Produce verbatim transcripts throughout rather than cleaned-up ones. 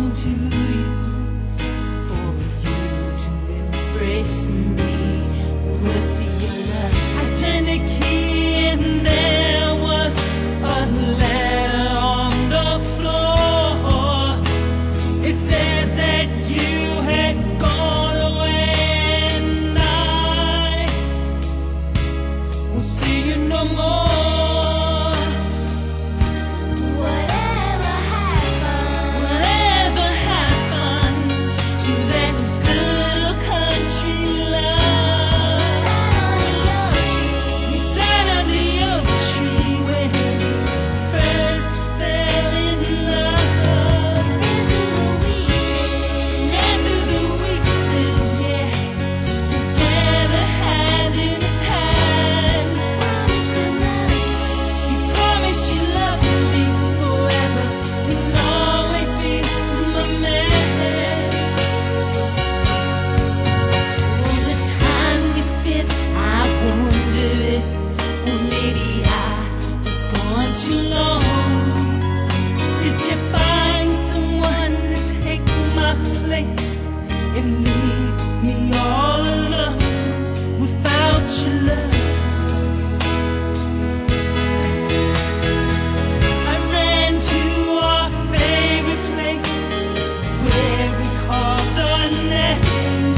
belong to you, for you to embrace me with your love. I turned the key and there was a letter on the floor. It said that you had gone away and I won't see you no more. Too long. Did you find someone to take my place and leave me all alone without your love? I ran to our favorite place where we called our name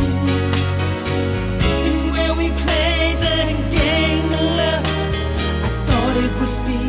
and where we played the game of love. I thought it would be